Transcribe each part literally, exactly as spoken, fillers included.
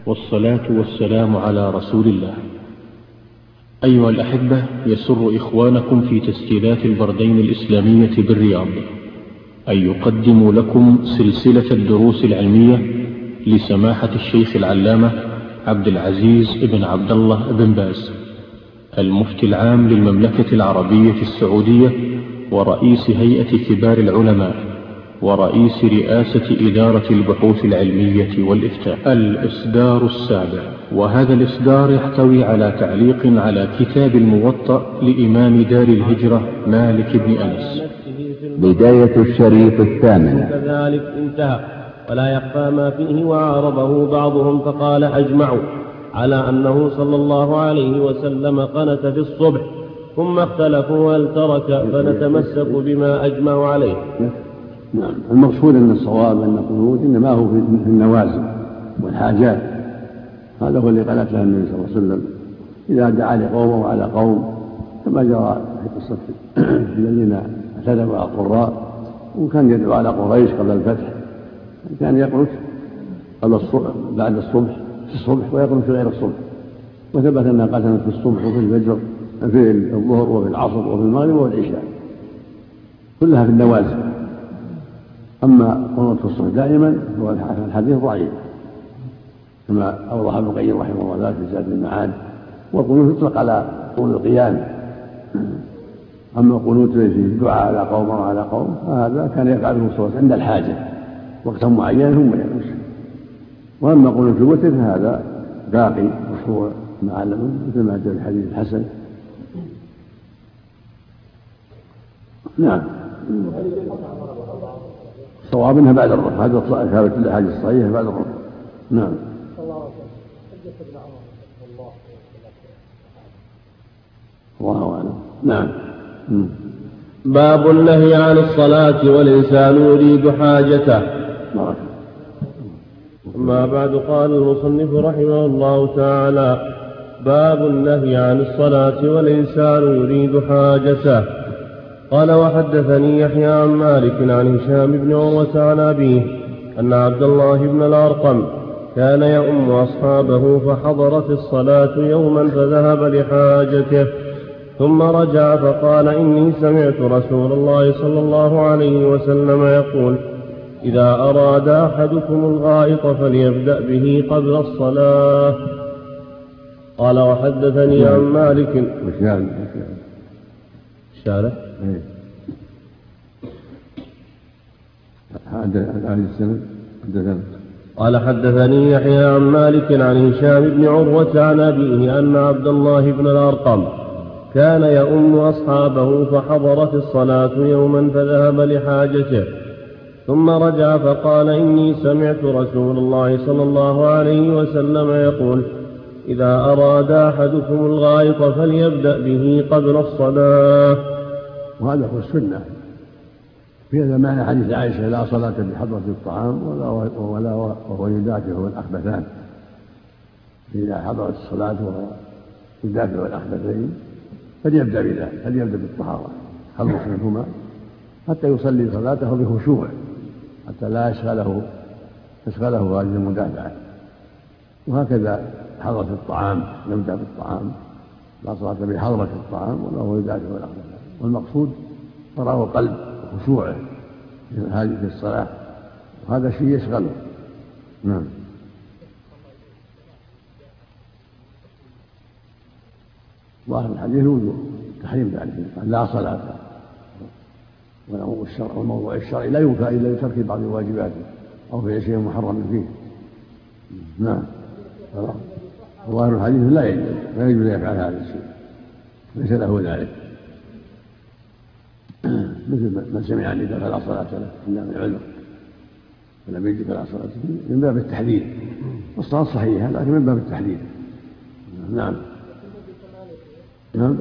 والصلاة والسلام على رسول الله. أيها الأحبة، يسر إخوانكم في تسجيلات البردين الإسلامية بالرياض أن يقدموا لكم سلسلة الدروس العلمية لسماحة الشيخ العلامة عبد العزيز بن عبد الله بن باز، المفتي العام للمملكة العربية السعودية ورئيس هيئة كبار العلماء ورئيس رئاسة إدارة البحوث العلمية والإفتاء. الإصدار السابع، وهذا الإصدار يحتوي على تعليق على كتاب الموطأ لإمام دار الهجرة مالك بن أنس. بداية الشريط الثامن. كذلك انتهى، ولا يخفى ما فيه. وعارضه بعضهم فقال أجمعوا على أنه صلى الله عليه وسلم قنت في الصبح، ثم اختلفوا هل ترك، فنتمسك بما أجمعوا عليه. نعم، المقصود أن الصواب أن القنوت إنما هو في النوازل والحاجات، هذا هو اللي قالت له النبي صلى الله عليه وسلم إذا دعا لقوم وعلى قوم، كما جرى في قصة الذين اعتدوا على القراء وكان يدعو على قريش قبل الفتح، كان يقنت قبل الصبح بعد الصبح في الصبح ويقنت في غير الصبح، وثبت أنها قتلت في الصبح وفي الفجر في الظهر وفي العصر وفي المغرب وفي العشاء، كلها في النوازل. أما قنوت في الصبح دائما هو الحديث ضعيف كما أوضح ابن القيم رحمه الله ذلك في زاد المعاد، والقنوت يطلق على طول القيام. أما القنوت في الدعاء على قوم وعلى قوم فهذا كان يفعله صلى الله عليه وسلم عند الحاجة وقتا معينا ثم يمس. وأما قنوت الوتر فهذا باقي مشروع معلم مثل ما جاء في الحديث الحسن. نعم، صواب انها بعد الرفع، هذا ثابت الاحاديث الصحيحه بعد الرفع. نعم. الله اعلم. نعم. باب النهي عن الصلاة والإنسان يريد حاجته. أما بعد، قال المصنف رحمه الله تعالى: باب النهي عن الصلاة والإنسان يريد حاجته. قال: وحدثني يحيى عن مالك عن هشام بن عروة عن أبيه أن عبد الله بن الأرقم كان يؤم أصحابه فحضرت الصلاة يوما فذهب لحاجته، ثم رجع فقال: إني سمعت رسول الله صلى الله عليه وسلم يقول: إذا أراد أحدكم الغائط فليبدأ به قبل الصلاة. قال: وحدثني عن مالك الشارع قال: حدثني يحيى عن مالك عن هشام بن عروة عن أبيه أن عبد الله بن الأرقم كان يؤم أصحابه فحضرت الصلاة يوما فذهب لحاجته، ثم رجع فقال: إني سمعت رسول الله صلى الله عليه وسلم يقول: إذا أراد أحدكم الغائط فليبدأ به قبل الصلاة. وهذا هو السنة. في هذا معنى حديث عائشة: لا صلاة بحضرة الطعام ولا ولا وهو يدافع الأخبثان. إذا حضرت الصلاة وهو يدافع الأخبثين فليبدأ بذلك، فليبدأ بالطهارة خلص منهما حتى يصلي صلاته بخشوع، حتى لا يشغله تشغله هذه المدافعة. وهكذا حضرة الطعام يبدأ بالطعام، لا صلاة بحضرة الطعام ولا هو يدافع الأخبثان. والمقصود فراغ القلب وخشوعه هذه في الصلاة، وهذا شيء يشغله. نعم. ظاهر الحديث وجوب تحريم ذلك، لا صلاة، والموضوع الشرعي لا ينفى إلا لترك بعض الواجبات أو في شيء محرم فيه. نعم. ظاهر الحديث لا يجوز لا يجوز يفعل هذا الشيء، ليس له ذلك، مثل من سمع أن دخل صلاة له إلا من عذر ولم يجد على صلاته من باب التحديد، والصلاة صحيحة لكن من باب التحديد. نعم. نعم،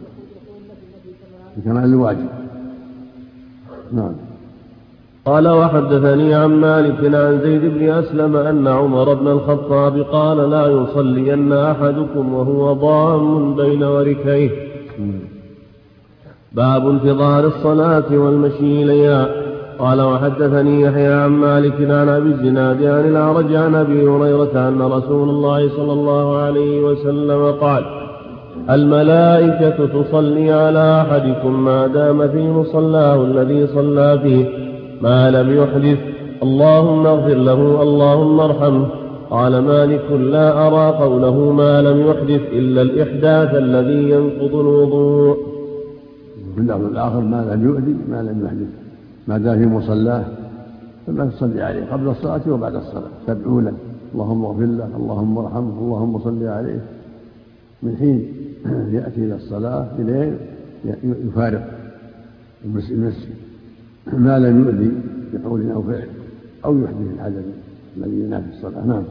بكمال الواجب. نعم. قال: وحدثني عن مالك عن زيد بن أسلم أن عمر بن الخطاب قال: لا يصلين أحدكم وهو ضام بين وركيه. باب انتظار الصلاة والمشي إليها. قال وحدثني يحيى عن مالك عن أبي الزناد عن الأعرج عن أبي هريرة أن رسول الله صلى الله عليه وسلم قال الملائكة تصلي على أحدكم ما دام في مصلاه الذي صلى فيه ما لم يحدث اللهم اغفر له اللهم ارحمه. قال مالك لا أرى قوله ما لم يحدث إلا الإحداث الذي ينقض الوضوء. في اللفظ الآخر ما لم يؤذي ما لم يحدث ما دام في مصلاه فما تصلي عليه قبل الصلاة وبعد الصلاة تدعو له اللهم اغفر له اللهم ارحمه اللهم صل عليه من حين يأتي إلى الصلاة إليه يفارق المسجد ما لم يؤذي بقول أو فعل أو يحدث الحدث الذي ينافي الصلاة. نعم.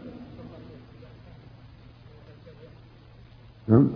نعم.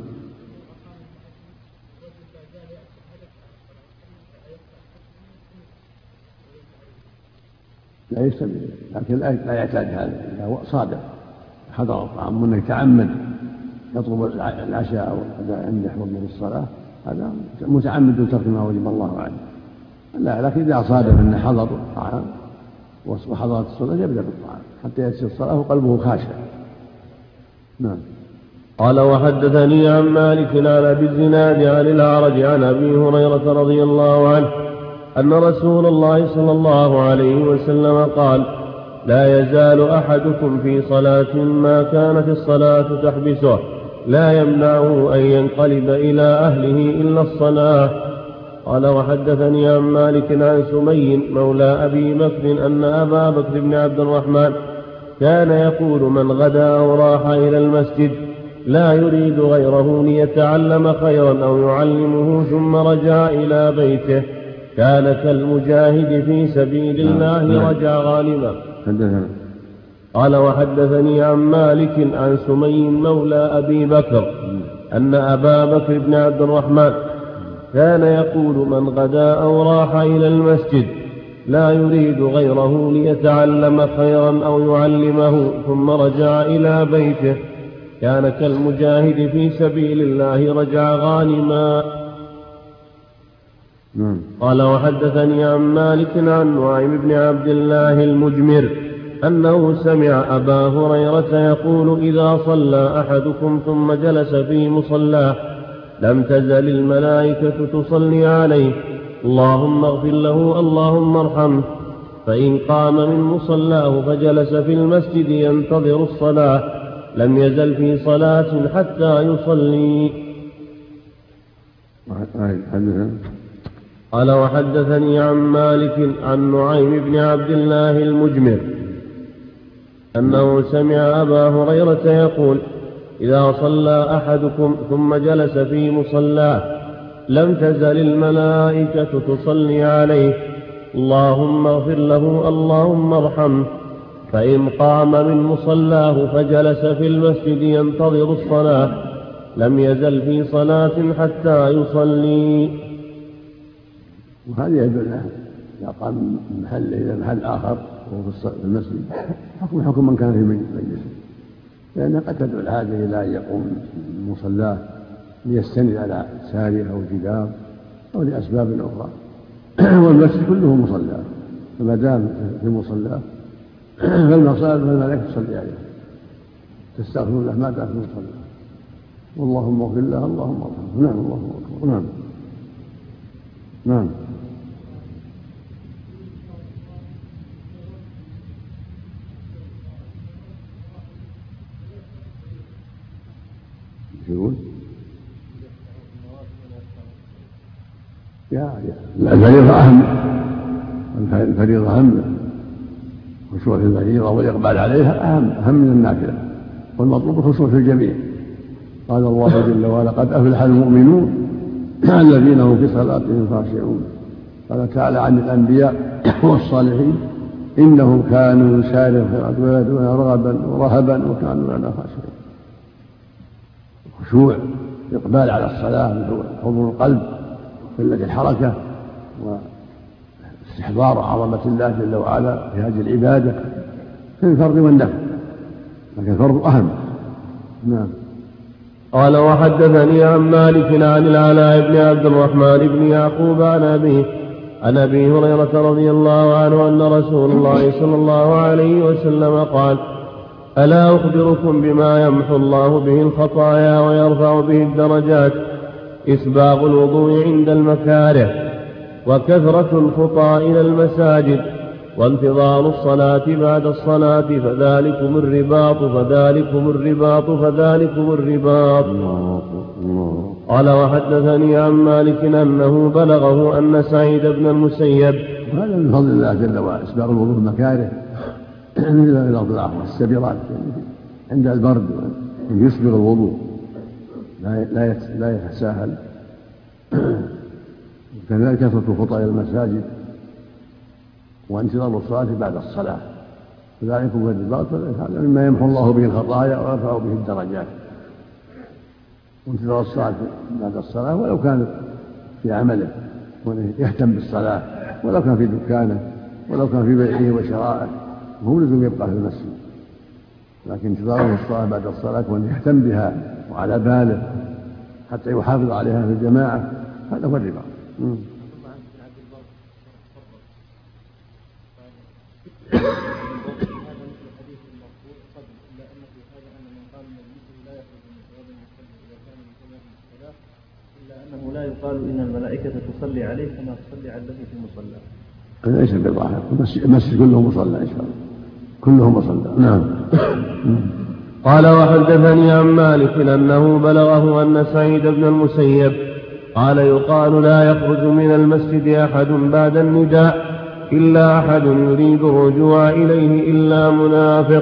لا يستمر لكن لا يعتاد هذا إذا صادق حضر الطعام وأنه يتعمد يطلب العشاء أو الغداء أن يحضر من الصلاة هذا متعمد ترك ما وجب الله عنه. لا لكن إذا صادق أنه حضر الطعام وحضرت الصلاة يبدأ بالطعام حتى يأتي الصلاة وقلبه خاشع. نعم. قال وحدثني عن مالك عن أبي الزناد عن الأعرج عن أبي هريرة رضي الله عنه أن رسول الله صلى الله عليه وسلم قال لا يزال أحدكم في صلاة ما كانت الصلاة تحبسه لا يمنعه أن ينقلب إلى أهله إلا الصلاة. قال وحدثني عن مالك عن سمي مولى أبي بكر أن أبا بكر بن عبد الرحمن كان يقول من غدا أو راح إلى المسجد لا يريد غيره ليتعلم خيرا أو يعلمه ثم رجع إلى بيته كان كالمجاهد في سبيل الله رجع غانما. قال وحدثني عن مالك عن سمي مولى أبي بكر أن أبا بكر بن عبد الرحمن كان يقول من غدا أو راح إلى المسجد لا يريد غيره ليتعلم خيرا أو يعلمه ثم رجع إلى بيته كان كالمجاهد في سبيل الله رجع غانما. قال وحدثني عن مالك عن نعيم بن عبد الله المجمر أنه سمع أبا هريرة يقول إذا صلى أحدكم ثم جلس في مصلاه لم تزل الملائكة تصلي عليه اللهم اغفر له اللهم ارحمه فإن قام من مصلاه فجلس في المسجد ينتظر الصلاة لم يزل في صلاة حتى يصلي. قال وحدثني عن مالك عن نعيم بن عبد الله المجمر أنه سمع أبا هريرة يقول إذا صلى أحدكم ثم جلس في مصلاه لم تزل الملائكة تصلي عليه اللهم اغفر له اللهم ارحمه فإن قام من مصلاه فجلس في المسجد ينتظر الصلاة لم يزل في صلاة حتى يصلي. وهذا يدل إذا قام من محل إلى محل آخر وهو في المسجد حكم حكم من كان في مجلسه لأن قد تدعو العادة إلى أن يقوم من مصلاه ليستند على سارية أو جدار أو لأسباب أخرى والمسجد كله مصلى فما دام في مصلاه فالملائكة تصلي عليه تستغفر له ما دام في مصلاه واللهم اغفر له اللهم ارحمه. نعم. اللهم اكبر. نعم. نعم. يقول يا يا الفريضة أهم الفريضة أهم الخشوع في الفريضة والإقبال عليها أهم أهم من النافلة والمطلوب الخشوع في الجميع. قال الله جل وعلا قد أفلح المؤمنون الذين هم في صلاتهم خاشعون. قال تعالى عن الأنبياء والصالحين إنهم كانوا يسارعون في الخيرات ويدعون رغبا ورهبا وكانوا لنا خاشعين. خشوع إقبال على الصلاة حضور القلب قلة الحركة واستحضار عظمة الله جل وعلا في هذه العبادة في الفرض والنفل لكن الفرض أهم. نعم. قال وحدثني عن مالك عن العلاء بن عبد الرحمن بن يعقوب عن أبيه عن أبي هريرة رضي الله عنه أن رسول الله صلى الله عليه وسلم قال: ألا أخبركم بما يمحو الله به الخطايا ويرفع به الدرجات؟ إسباغ الوضوء عند المكاره، وكثرة الخطى إلى المساجد، وانتظار الصلاة بعد الصلاة، فذلكم الرباط فذلكم الرباط فذلكم الرباط. قال: وحدثني عن مالك أنه بلغه أن سعيد بن المسيب. هذا من فضل الله جل وعلا إسباغ الوضوء المكاره مثل الأرض الآخرة السبيرات عند البرد يسبغ الوضوء لا لا يتساهل. كذلك كثرة الخطى إلى المساجد وانتظار الصلاة بعد الصلاة، فذلك هو الرباط. هذا مما يمحو الله به الخطايا ويرفع به الدرجات. وانتظار الصلاة بعد الصلاة ولو كان في عمله يهتم بالصلاة، ولو كان في دكانه، ولو كان في بيعه وشرائه، وهو لازم يبقى في المسجد، لكن انتظاره الصلاة بعد الصلاة وأن يهتم بها وعلى باله حتى يحافظ عليها في الجماعة، هذا هو الرباط. أنه لا يقال إن الملائكة تصلي عليه كما تصلي عليه في مصلى. ليس بظاهر، المسجد كله مصلى إن شاء الله، كله مصلى. نعم. قال: وحدثني عن مالك أنه بلغه أن سعيد بن المسيب قال: يقال لا يخرج من المسجد أحد بعد النداء إلا أحد يريد الرجوع إليه إلا منافق.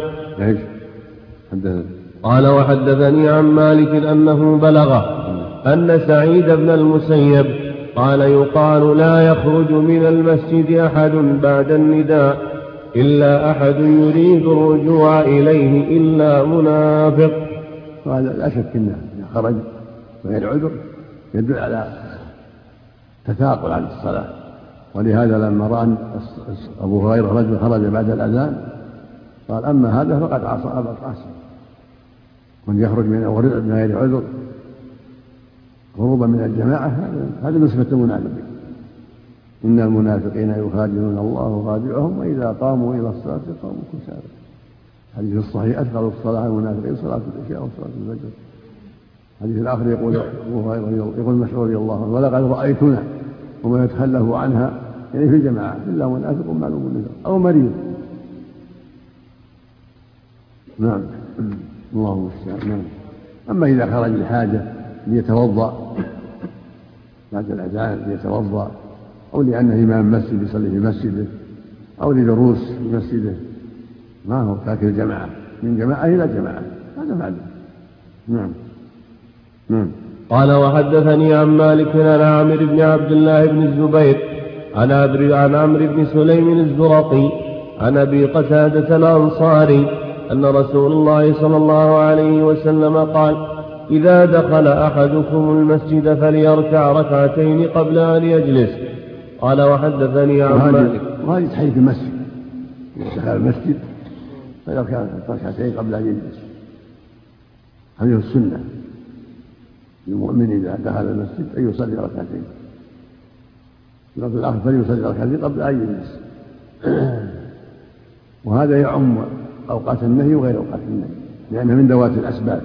قال: وحدثني عن مالك أنه بلغه أن سعيد بن المسيب قال: يقال لا يخرج من المسجد أحد بعد النداء إلا أحد يريد الرجوع إليه إلا منافق. وهذا لا شك أنه خرج غير عذر يدل على تثاقل عن الصلاة، ولهذا لما رأى أبو هريرة رجل خرج بعد الأذان قال: أما هذا فقد عصى أبا القاسم. من يخرج من غير عذر هروبا من الجماعة هذا من صفة المنافقين. إن المنافقين يخادعون الله وخادعهم وإذا قاموا إلى الصلاة قاموا كسالى. حديث الصحيح: أثقل الصلاة المنافقين صلاة العشاء وصلاة الفجر. حديث الآخر يقول يقول مسعود رضي الله عنه: ولقد رأيتنا وما يتخلف عنها، يعني في الجماعة إلا منافق معلوم النفاق أو مريض. نعم، الله المستعان. نعم. أما إذا خرج لحاجة ليتوضأ بعد الأذان ليتوضأ، أو لأنه إمام مسجد يصلي في مسجده، أو لدروس في مسجده، ما هو ترك الجماعة من جماعة إلى جماعة، هذا معلوم. نعم. نعم. قال: وحدثني عن مالك عن عامر بن عبد الله بن الزبير عن عن عمرو بن سليم الزرقي عن أبي قتادة الأنصاري أن رسول الله صلى الله عليه وسلم قال: إذا دخل أحدكم المسجد فليركع ركعتين قبل أن يجلس. قال: وحدثني عن مالك. وهذه تحية المسجد، دخل المسجد فليركع ركعتين قبل أن يجلس، هذه السنة للمؤمن إذا دخل المسجد أن يصلي ركعتين، وفي الآخر فليصلي ركعتين قبل أن يجلس. وهذا يعم أوقات النهي وغير أوقات النهي، لأنها من ذوات الأسباب.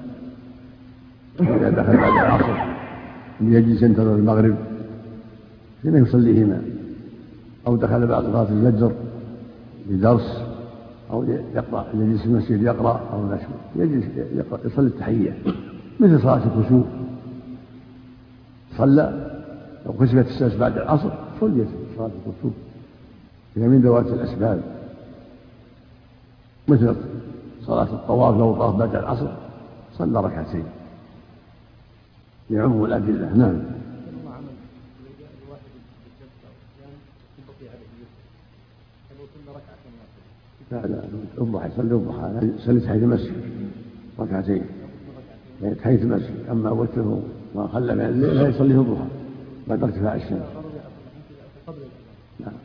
إذا دخل بعد العصر ليجلس ينتظر المغرب حين يصليهما، أو دخل بعد صلاة الفجر لدرس، أو يقرأ يجلس في المسجد يقرأ أو نشر، يجلس يقرأ يصلي التحية مثل صلاة الكسوف. صلى لو كسبت الشمس بعد العصر صليت صلاة الكسوف، هي من ذوات الأسباب، مثل صلاة الطواف لو طاف بعد العصر صلى ركعتين، يعم الأدلة. نعم. لا لا الضحى يصلي الضحى يصلي تحية المسجد ركعتين تحية المسجد، أما وتره ما خلى من الليل لا يصليه الضحى بعد ارتفاع الشمس. نعم.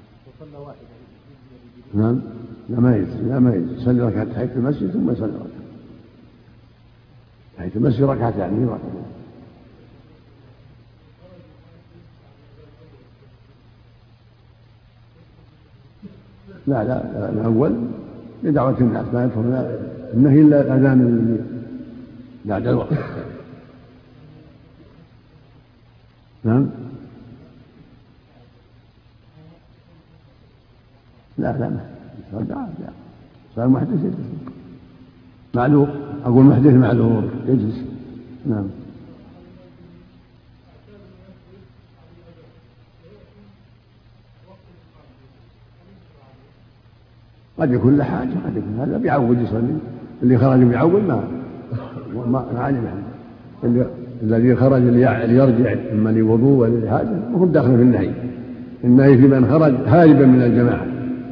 نعم. لا ما يجوز، لا ما يجوز، يصلي ركعة تحية المسجد ثم يصلي ركعة تحية المسجد ركعتين يعني ركعتين. لا لا لا الأول لدعوة الناس ما يدخل النهي إلا الأذان بعد الوقت. نعم لا لا ما لا صار محدث يجلس معلوم أقول محدث معلوم يجلس. نعم قد يكون له حاجة قد يكون هذا بيعود يصلي اللي خرج بيعود ما ما علم اللي الذي خرج ليرجع إما لوضوء ولا لحاجة ما هم داخل في النهي. النهي في من خرج هاربا من الجماعة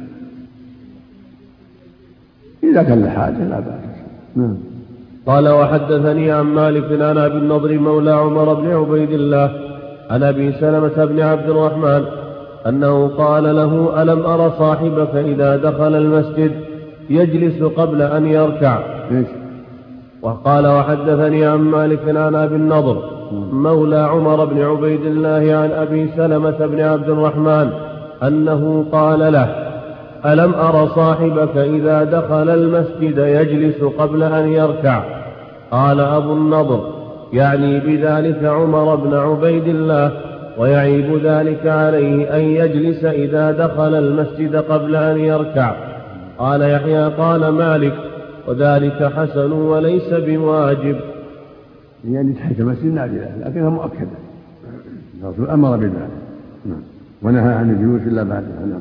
إذا كان لحاجة لا بأس. نعم. قال وحدثني عن مالك عن أبي النضر مولى عمر بن عبيد الله عن أبي سلمة بن عبد الرحمن أنه قال له ألم أر صاحبك إذا دخل المسجد يجلس قبل أن يركع. وقال وحدثني عن مالك عن أبي النضر مولى عمر بن عبيد الله عن أبي سلمة بن عبد الرحمن أنه قال له ألم أر صاحبك إذا دخل المسجد يجلس قبل أن يركع. قال أبو النضر يعني بذلك عمر بن عبيد الله ويعيب ذلك عليه أن يجلس إذا دخل المسجد قبل أن يركع. قال يحيى قال مالك وذلك حسن وليس بواجب. يعني تحت المسجد نادرة لكنها مؤكدة الرسول أمر بذلك ونهى عن الجلوس إلا بعد الحنام.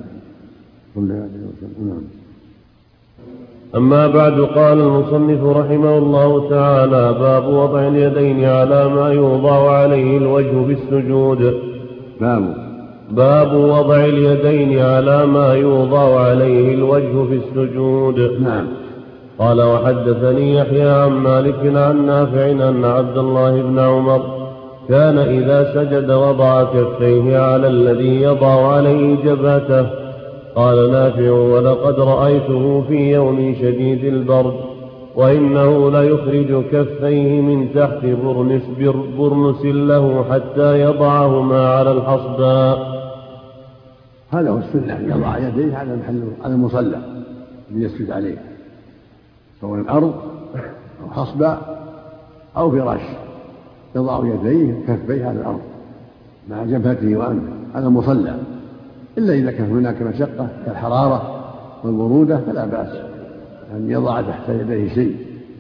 أما بعد قال المصنف رحمه الله تعالى باب وضع اليدين على ما يوضع عليه الوجه في السجود. باب باب وضع اليدين على ما يوضع عليه الوجه في السجود. نعم. قال وحدثني يحيى عن مالك عن نافع أن عبد الله بن عمر كان إذا سجد وضع كفيه على الذي يضع عليه جبهته. قال نافع ولقد رأيته في يوم شديد البرد وإنه ليخرج كفيه من تحت برنس, برنس له حتى يضعهما على الحصباء. هذا هو السنة يضع يديه على محل على المصلى ليسجد عليه سواء الأرض أو حصباء أو فراش يضع يديه كفيه على الأرض مع جبهته وأنفه على المصلى إلا إذا كان هناك مشقة كالحرارة والبرودة فلا بأس أن يضع تحت يديه شيء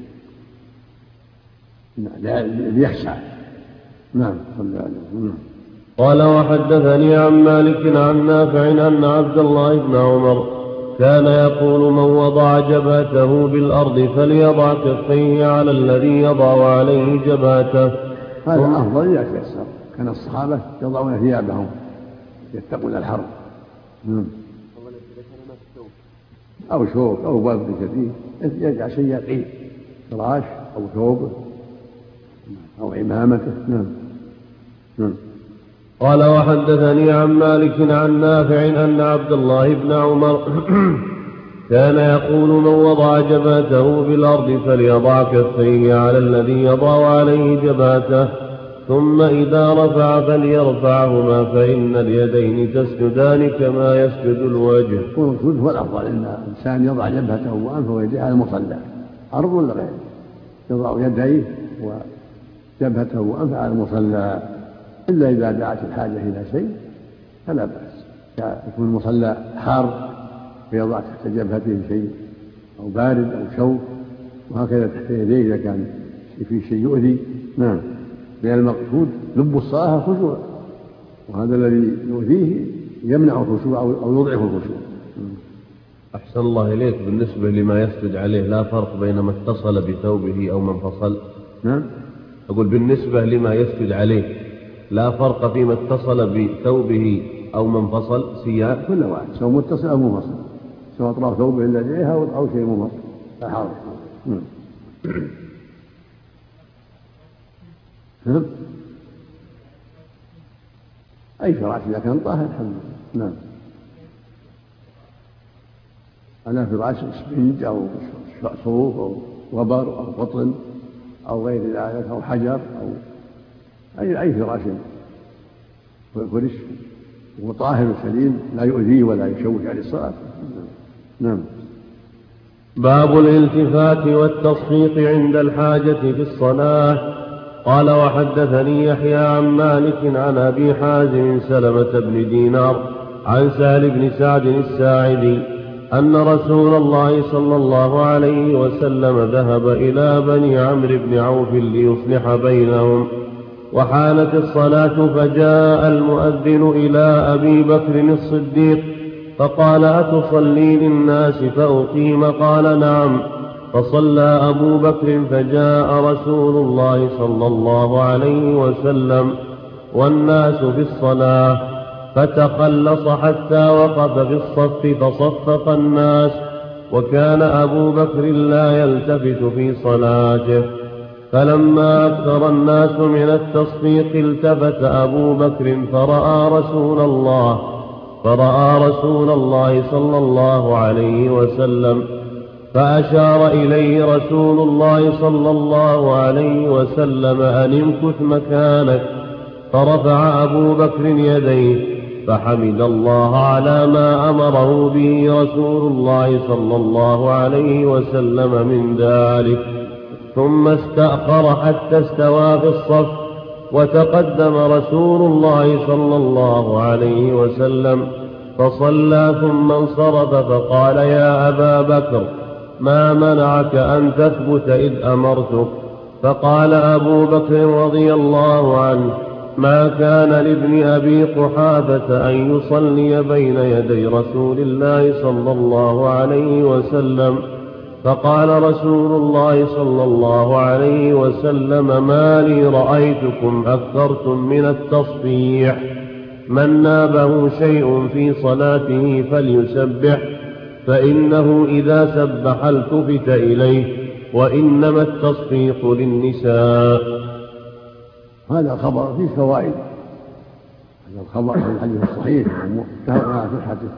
ليخشع. نعم. قال وحدثني عن مالك عن نافع أن عبد الله بن عمر كان يقول من وضع جبهته بالأرض فليضع كفيه على الذي يضع عليه جبهته. هذا أفضل يتيسر. كان الصحابة يضعون ثيابهم يتقون الحر أو شوك أو برد شديد يجعل شيء يقيه فراش أو ثوبه أو عمامته. نعم. نعم. قال وحدثني عن مالك عن نافع أن عبد الله بن عمر كان يقول من وضع جبهته بالأرض فليضع كفيه على الذي يضع عليه جبهته ثم إذا رفع فليرفعهما فإن اليدين تسجدان كما يسجد الوجه. والسجود هو الأفضل إن الإنسان يضع جبهته وأنفه ويديه على المصلى أرض ولا غير يضع يديه وجبهته وأنفه على المصلى إلا إذا دعت الحاجة إلى شيء فلا بأس. يكون المصلى حار فيضع تحت جبهته شيء أو بارد أو شوك وهكذا تحت يديه إذا كان في شيء يؤذي. نعم. لأن المقصود لب الصلاة الخشوع وهذا الذي يؤذيه يمنع الخشوع أو يضعف الخشوع. أحسن الله إليك. بالنسبة لما يسجد عليه لا فرق بين ما اتصل بثوبه أو ما انفصل. نعم. أقول بالنسبة لما يسجد عليه لا فرق فيما اتصل بثوبه أو ما انفصل سياق كل واحد سواء متصل أو منفصل سواء أطراف ثوبه إلا إليها أو شيء منفصل لا حرج. نعم. أي فراش إذا كان طاهر الحمد لله. نعم. على فراش اسفنج أو صوف أو وبر أو قطن أو غير ذلك أو حجر أو أي أي فراش فرش وطاهر سليم لا يؤذيه ولا يشوش على الصلاة نعم. باب الالتفات والتصفيق عند الحاجة في الصلاة. قال وحدثني يحيى عن مالك عن أبي حازم سلمة بن دينار عن سهل بن سعد الساعدي أن رسول الله صلى الله عليه وسلم ذهب إلى بني عمرو بن عوف ليصلح بينهم، وحانت الصلاة فجاء المؤذن إلى أبي بكر الصديق فقال أتصلي للناس فأقيم؟ قال نعم. فصلى أبو بكر فجاء رسول الله صلى الله عليه وسلم والناس في الصلاة فتخلص حتى وقف في الصف فصفق الناس، وكان أبو بكر لا يلتفت في صلاته. فلما أكثر الناس من التصفيق التفت أبو بكر فرأى رسول الله فرأى رسول الله صلى الله عليه وسلم فأشار إليه رسول الله صلى الله عليه وسلم أن امكث مكانك، فرفع أبو بكر يديه فحمد الله على ما أمره به رسول الله صلى الله عليه وسلم من ذلك، ثم استأخر حتى استوى في الصف، وتقدم رسول الله صلى الله عليه وسلم فصلى ثم انصرف فقال يا أبا بكر ما منعك أن تثبت إذ أمرتك؟ فقال أبو بكر رضي الله عنه ما كان لابن أبي قحافة أن يصلي بين يدي رسول الله صلى الله عليه وسلم. فقال رسول الله صلى الله عليه وسلم ما لي رأيتكم أكثرتم من التصفيح، من نابه شيء في صلاته فليسبح فإنه إذا سبح التفت إليه، وإنما التصفيق للنساء. هذا الخبر فيه فوائد. هذا الخبر في الحديث الصحيح متفق على صحته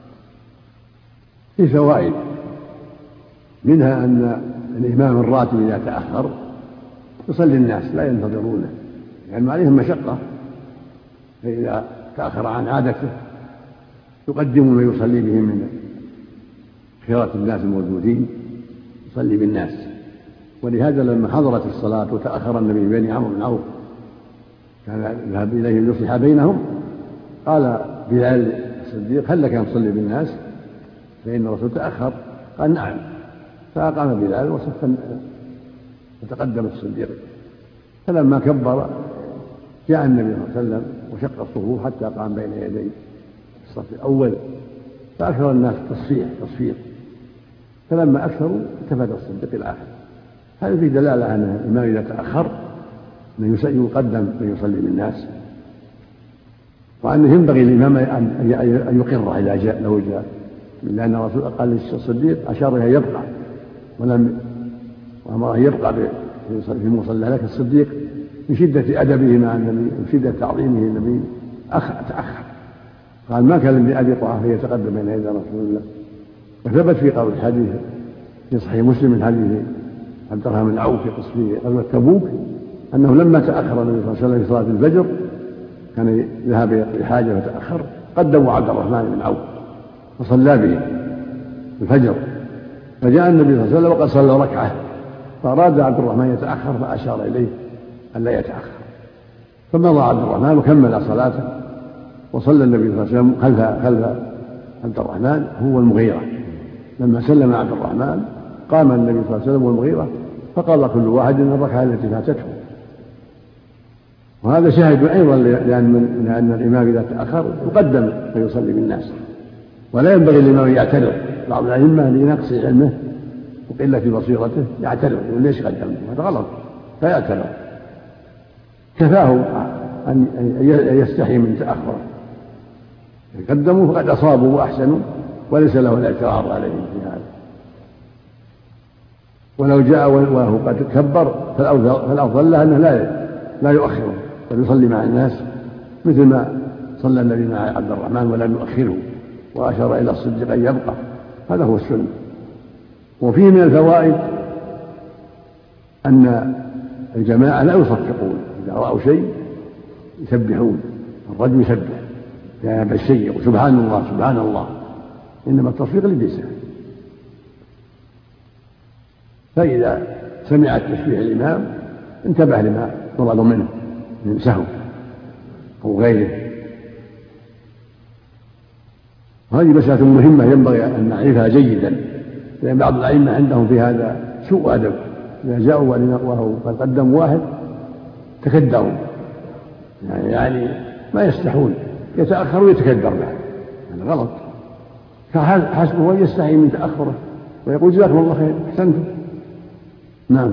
فيه فوائد، منها أن الإمام الراتب إذا تأخر يصلي الناس لا ينتظرونه، يعني عليهم مشقة، فإذا تأخر عن عادته يقدم من يصلي بهم من خيرة الناس الموجودين يصلي بالناس. ولهذا لما حضرت الصلاة وتأخر النبي بين عمرو بن عوف كان يذهب إليهم ليصلح بينهم، قال بلال الصديق هل لك أن تصلي بالناس فإن الرسول تأخر؟ قال نعم. فأقام بلال وصف وتقدم الصديق، فلما كبر جاء النبي صلى الله عليه وسلم وشق الصفوف حتى قام بين يدي الصف الأول، فأكثر الناس تصفيح تصفيق، فلما أكثروا التفت الصديق الآخر. هذا في دلالة أن الإمام إذا تأخر أن يقدم من يصلي بالناس، وأنه ينبغي الإمام أن يقره إذا جاء لو جاء، لأن الرسول قال للصديق أشار إليه يبقى ولم وأمره يبقى في مصلى، لكن الصديق من شدة أدبه مع النبي من شدة تعظيمه النبي تأخر، قال ما كان لأبي قحافة يتقدم بين يدي رسول الله. وثبت في قول الحديث في صحيح مسلم من حديث عبد الرحمن بن عوف في قصة غزوة تبوك أنه لما تأخر النبي صلى الله عليه وسلم في صلاة الفجر كان ذهب لحاجة فتأخر، قدموا عبد الرحمن بن عوف فصلى به الفجر، فجاء النبي صلى الله عليه وسلم وقد صلى ركعة، فأراد عبد الرحمن يتأخر فأشار إليه أن لا يتأخر، فمضى عبد الرحمن وكمل صلاته، وصلى النبي صلى الله عليه وسلم خلف خلف عبد الرحمن هو المغيرة. لما سلم عبد الرحمن قام النبي صلى الله عليه وسلم والمغيرة فقضى كل واحد من الركعة التي فاتته. وهذا شاهد أيضا لأن, لأن الإمام إذا تأخر يقدم فيصلي بالناس، ولا ينبغي الإمام يعتذر. بعض الأئمة لنقص علمه وقلة بصيرته يعتذر يقول ليش قدمت؟ هذا غلط، فيعتذر. كفاه أن يستحي من تأخره، قدموا فقد أصابوا وأحسنوا وليس له الاعتراض عليهم في هذا. ولو جاء وهو قد كبر فالأفضل له أنه لا لا يؤخره بل يصلي مع الناس مثل ما صلى النبي مع عبد الرحمن ولم يؤخره وأشار إلى الصديق أن يبقى، هذا هو السنة. وفيه من الفوائد أن الجماعة لا يصفقون، إذا رأوا شيء يسبحون، الرجل يسبح يعني بالشيء وسبحان الله سبحان الله، إنما التصفيق للنساء فإذا سمع تشبيه الإمام انتبه لما ورد منه من سهو أو غيره. هذه مسألة مهمة ينبغي أن نعرفها جيدا، لأن بعض الأئمة عندهم في هذا سوء أدب، إذا جاءوا وقد قدموا واحد تكدروا، يعني, يعني ما يستحون، يتأخر ويتكدر بعد، هذا غلط. فحسبه أن يستحي من تأخره ويقول جزاكم الله خير أحسنتم. نعم.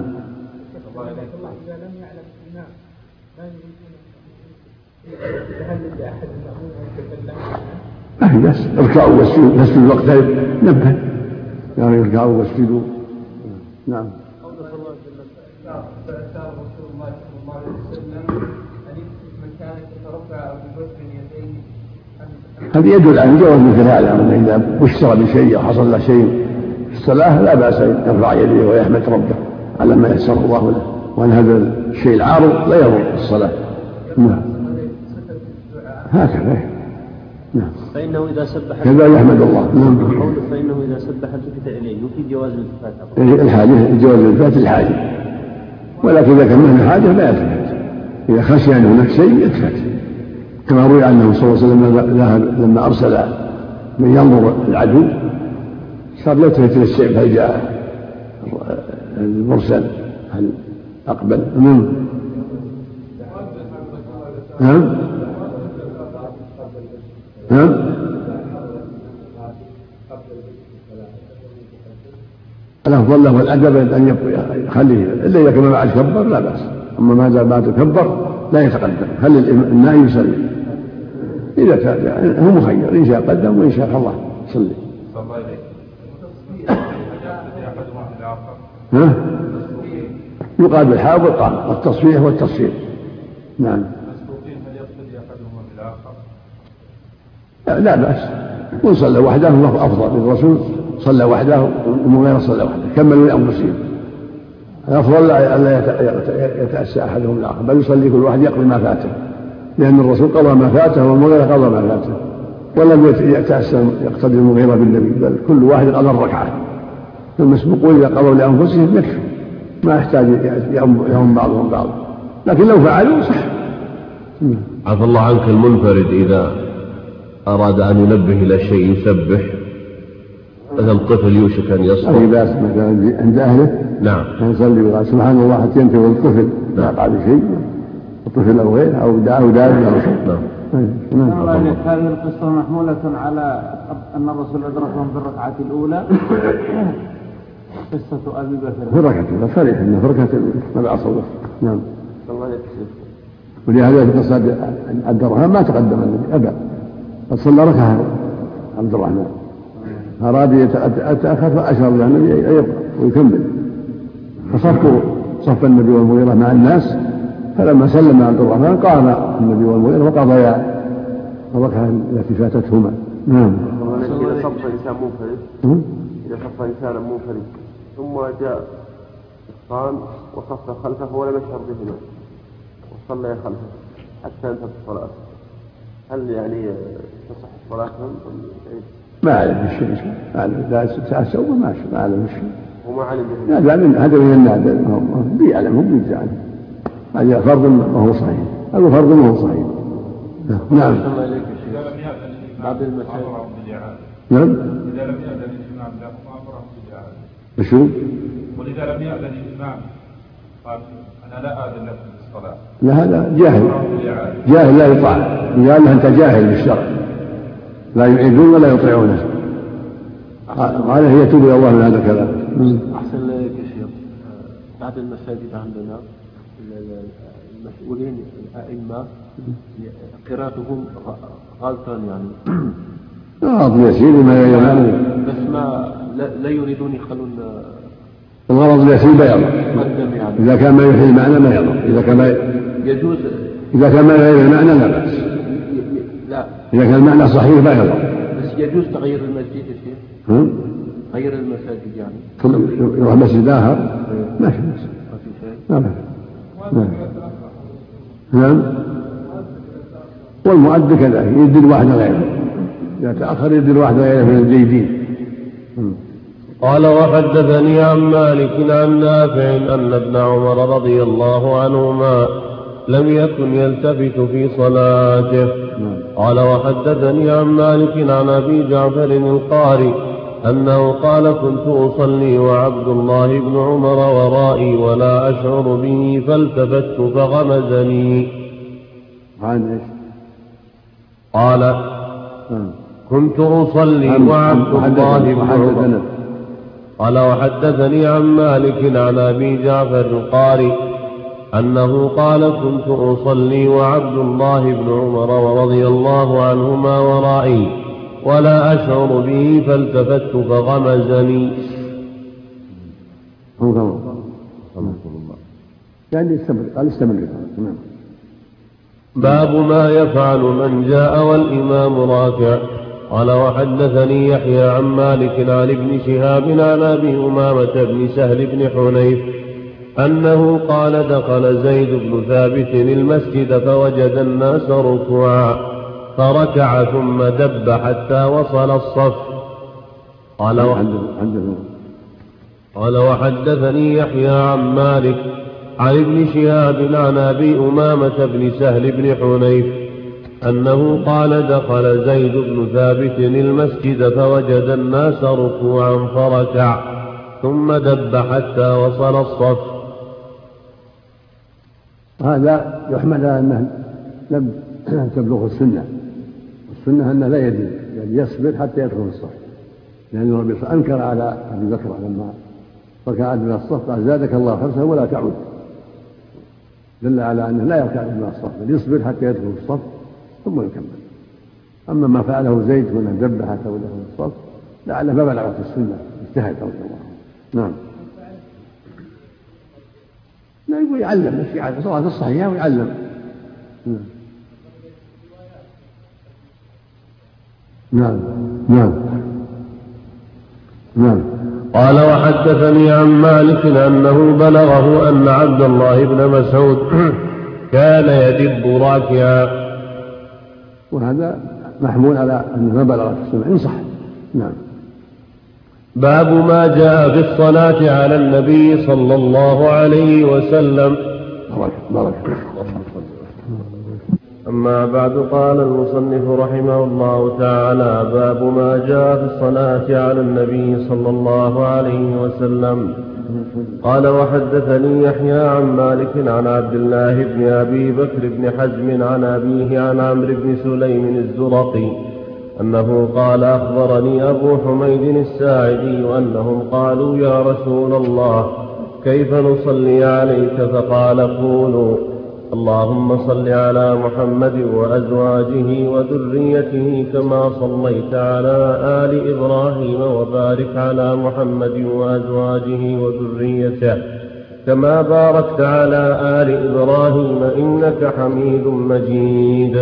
ما في بس اركعوا واسجدوا في الوقت نبه، يعني اركعوا واسجدوا. نعم. هذا يدل على جواز مثل هذا، أن إذا بشر بشيء أو حصل له شيء في الصلاة لا بأس أن يرفع يديه ويحمد ربه على ما يسر الله له، وأن هذا الشيء العارض لا يضر في الصلاة. نعم. هكذا. نعم. فإنه إذا سبح كذا يحمد الله. نعم. فإنه إذا سبح التفت إليه وفي جواز الالتفات. الحاجة جواز الالتفات الحاجة، ولكن إذا كان من الحاجة لا يلتفت، إذا خشي أن هناك شيء يلتفت، كما روي عنه صلى الله عليه وسلم لما أرسل من ينظر العدو صار يلتفت للشيء، هل جاء المرسل هل أقبل. نعم. نعم. نعم. الأفضل له الأدب أن يخليه، إلا إذا كان بعد كبر لا بأس، أما ما زال بعد كبر لا يتقدم، خلي النائم يصلي إذا كان يعني هو مخير، إن شاء قدم وإن شاء الله صلي. ها؟ يقال بالحاء والقاف، التصفيح والتصفير. نعم. لا بأس، من صلى وحده فهو أفضل، الرسول صلى وحده ومغير صلى وحده، كملوا لأنفسهم. الأفضل ألا يتأسى أحدهم الآخر، بل يصلي كل واحد يقضي ما فاته، لأن الرسول قضى ما فاته والمغير قضى ما فاته، ولم يتأسى يقتدي المغيرة بالنبي، بل كل واحد قضى الركعة. المسبوقون إذا قضوا لأنفسهم يكفي، ما يحتاج يوم بعضهم بعض، لكن لو فعلوا صح. عفى الله عنك، المنفرد إذا أراد أن ينبه إلى شيء يسبح، مثلا الطفل يوشك أن يصبح أي بأس مثلا عند أهله، نعم، يصلي ويقول سبحان الله حتى ينتهي الطفل لا بعد شيء، الطفل أو غيره أو دعاه داعي أو شيء. نعم. هذه القصة محمولة على أن الرسول أدركهم في الركعة الأولى. قصة أبي بكر في الركعة الأولى صريح أنه في الركعة الأولى ما بعد صوت. نعم. ولهذا في قصة عبد الرحمن ما تقدم النبي أبدا، قد صلى ركعة عبد الرحمن، أراد يتأخر فأشار له النبي يبقى ويكمل، فصفوا صف النبي والمغيرة مع الناس، فلما سلم عبد الرحمن قام النبي والمغيرة وقضيا الركعة التي فاتتهما. نعم. إذا صف إنسان منفرد، إذا صف إنسان منفرد ثم جاء الصام وصف خلفه ولم يشعر بهما وصلى خلفه حتى انتهت الصلاة، هل يعني تصح صلاتهم؟ ما أعلم الشيء، ما أعلم إذا تأسوا ما ما أعلم الشيء، وما علم به. هذا من هذا من النادر، بيعلمهم بيجعلهم، هذا فرض وهو صحيح، هذا فرض وهو صحيح. نعم. بعض المسائل. نعم. إذا لم يأذن الإمام لهم أمرهم بالإعادة. بشو؟ وإذا لم يأذن الإمام قال أنا لا أذن لكم بالصلاة. لا هذا جاهل، جاهل لا يطاع، قال أنت جاهل بالشرع، لا يعيدون ولا يطيعونه، قال هي توب إلى الله من هذا الكلام. أحسن لك يا شيخ، بعض المساجد عندنا المسؤولين الأئمة قراءتهم غلطان يعني. غلط يسير ما يعلم، بس ما لا, لا يريدون يخلون الغرض اليسير لا يضر، يعني. إذا كان ما يحيي المعنى ما يضر، إذا كان ما يجوز، إذا كان ما يغير المعنى لا بأس، لا إذا كان المعنى صحيح لا يضر. بس يجوز تغيير المسجد يا شيخ، غير المساجد يعني ثم يروح مسجد آخر ما في بأس، ما في شيء. نعم. نعم. والمؤدي كذلك يدي الواحد غيره، إذا تأخر يدي الواحد غيره من الجيدين. قال وحدثني عن مالك عن نافع أن ابن عمر رضي الله عنهما لم يكن يلتفت في صلاته. قال وحدثني عن مالك عن أبي جعفر القاري أنه قال كنت أصلي وعبد الله بن عمر ورائي ولا أشعر به فالتفت فغمزني. قال كنت أصلي وعبد الله بن عمر. قال وحدثني عن مالك عن أبي جعفر القاري أنه قال كنت أصلي وعبد الله بن عمر ورضي الله عنهما ورائي ولا أشعر به فالتفت فغمزني. يعني استمر قال استمر. باب ما يفعل من جاء والإمام راكع. قال وحدثني يحيى عن مالك عن ابن شهاب عن أبي أمامة بن سهل بن حنيف أنه قال دخل زيد بن ثابت المسجد فوجد الناس ركوعا فركع ثم دب حتى وصل الصف. قال قال وحدثني يحيى عن مالك عن ابن شهاب عن أبي أمامة بن سهل بن حنيف أنه قال دخل زيد بن ثابت المسجد فوجد الناس ركوعا فركع ثم دب حتى وصل الصف. هذا يحمل على أنه لم تبلغ السنة، السنة أنه لا يدين، يعني يصبر حتى يدخل الصف، لأن يعني النبي أنكر على أبي بكر لما ركع من الصف قال زادك الله حرصه ولا تعود، دل على أنه لا يركع من الصف بل يصبر حتى يدخل الصف ثم يكمل. أما ما فعله زيد هنا دب حتى ودخل الصف لعله ما بلغت السنة، اجتهد رضي الله عنه. نعم. لا يقول يعلم مش يعلم، صلاة الصحيحة ويعلم. نعم نعم نعم. قال وحدثني عن مالك أنه بلغه أن عبد الله بن مسعود كان يدب راكعا. وهذا محمول على أنه ما بلغت السنة إن صح. نعم. باب ما جاء في الصلاة على النبي صلى الله عليه وسلم. بارك. أما بعد قال المصنف رحمه الله تعالى باب ما جاء في الصلاة على النبي صلى الله عليه وسلم. قال وحدثني يحيى عن مالك عن عبد الله بن أبي بكر بن حزم عن أبيه عن عمرو بن سليم الزرقي أنه قال أخبرني أبو حميد الساعدي أنهم قالوا يا رسول الله كيف نصلي عليك؟ فقال قولوا اللهم صل على محمد وأزواجه وذريته كما صليت على آل إبراهيم وبارك على محمد وأزواجه وذريته كما باركت على آل إبراهيم إنك حميد مجيد.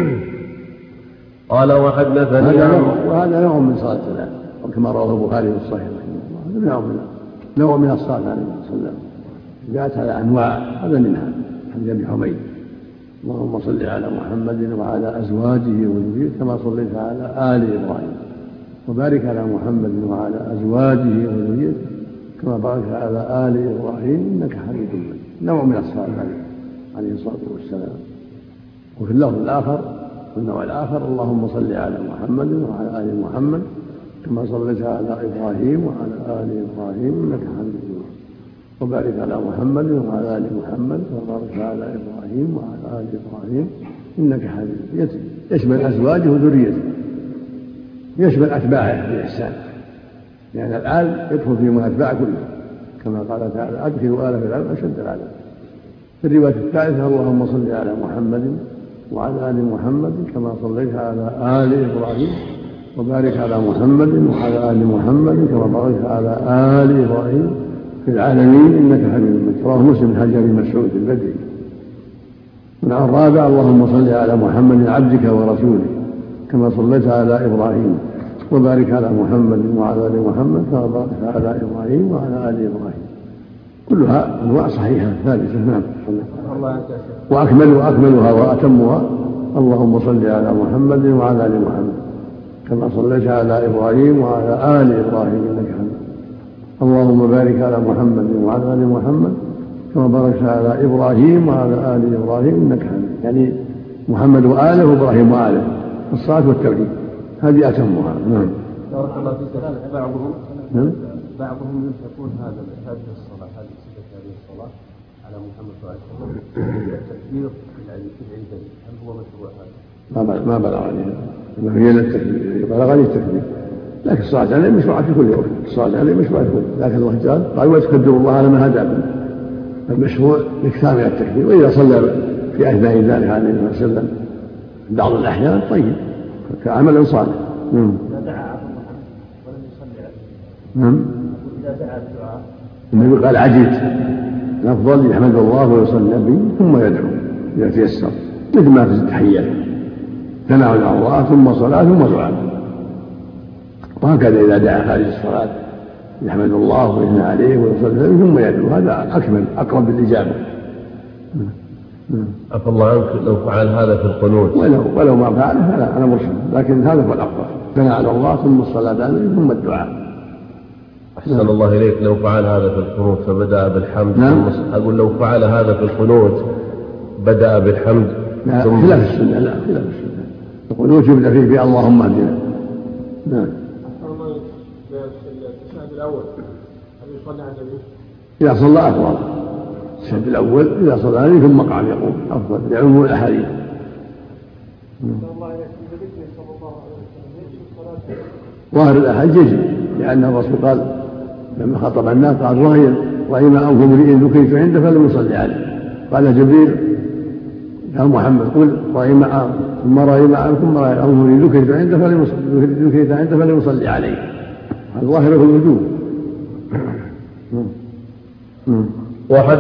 قال وحدثني وهذا نوع من صلاة الله وكما رواه البخاري في الصحيح رحمه الله، هذا نوع من الصلاة عليه الصلاة والسلام جاءت على أنواع، هذا منها حديث أبي حميد اللهم صل على محمد وعلى أزواجه وذريته كما صليت على آل إبراهيم وبارك على محمد وعلى أزواجه وذريته كما باركت على آل إبراهيم إنك حميد مجيد، نوع من الصلاة عليه الصلاة والسلام. وفي اللفظ الآخر والنوع الآخر اللهم صل على محمد وعلى آل محمد كما صليت على إبراهيم وعلى آل إبراهيم إنك حميد مجيد وبارك على محمد وعلى آل محمد وبارك على إبراهيم وعلى آل إبراهيم إنك حميد. يشمل أزواجه وذريته، يشمل أتباعه بإحسان، لأن يعني الآل يدخل فيهم الأتباع كلهم كما قال تعالى أدخلوا آل فرعون أشد العذاب. في الرواية الثالثة اللهم صل على محمد وعلى آل محمد كما صليت على آل إبراهيم وبارك على محمد وعلى آل محمد كما باركت على آل إبراهيم في العالمين إنك حميد مجيد. رواه مسلم حديث ابي مسعود البدري. والنوع الرابع اللهم صل على محمد عبدك ورسولك كما صليت على إبراهيم وبارك على محمد وعلى آل محمد كما باركت على إبراهيم وعلى آل إبراهيم. كلها أنواع صحيحة ثابتة. نعم. وأكمل وأكملها وأتمها اللهم صل على محمد وعلى آل محمد كما صليت على إبراهيم وعلى آل إبراهيم إنك حميد. اللهم بارك على محمد وعلى آل محمد كما باركت على إبراهيم وعلى آل إبراهيم إنك حميد، يعني محمد وآله وإبراهيم وآله الصلاة والتوحيد هذه أتمها. نعم. بارك الله فيك. بعضهم نعم. بعضهم يمسكون هذا هذه الصلاة هذه صفة هذه الصلاة على محمد صلى الله عليه وسلم التكبير في العيدين، هل هو مشروع هذا؟ ما ما بلغني هذا، هي التكبير بلغني التكبير، لكن الصلاة عليه مشروعة في كل وقت، الصلاة عليه مشروعة في كل وقت، لكن الله تعالى قال وتكبروا الله على ما هداكم، المشروع الاكثار من التكبير، وإذا صلى في أثناء ذلك عليه الصلاة والسلام بعض الأحيان طيب كعمل صالح. نعم. إذا دعا عبد الله ولم يصلي عليه. نعم. إذا دعا بدعاء. النبي قال عجلت، الأفضل يحمد الله ويصلي به ثم يدعو إذا تيسر، مثل ما في التحيات ثناء على الله ثم صلاة ثم دعاء، وهكذا إذا دعا خارج الصلاة يحمد الله ويثنى عليه ويصلي ثم يدعو، هذا أكمل أقرب للإجابة. عفى الله عنك لو فعل هذا في القنوت ولو ولو ما فعله فلا أنا مرشد، لكن هذا هو الأفضل، ثناء على الله ثم الصلاة عليه ثم الدعاء. أحسن الله إليك، لو فعل هذا في القنوت فبدأ بالحمد. نعم. ثم أقول لو فعل هذا في القنوت بدأ بالحمد لا ثم خلاف السنة، لا خلاف السنة، القنوت يبدأ فيه في اللهم اهدنا. نعم. الشهد الأول هل يصلي على النبي؟ إذا صلى أفضل، الشهد الأول إذا صلى عليه ثم قام يقول أفضل لعموم الأحاديث. ظاهر الأحاديث يجب، لأن الرسول قال لما خطب الناس قال رأي رأي ما أنف امرئ ذكرت عنده فلم يصلي عليه، قال جبريل يا محمد قل رأي ما ثم رأي ما ثم رأي أنف امرئ ذكرت عنده فلم ذكرت عنده فلم يصلي عليه، الظاهر في الوجوب. واحد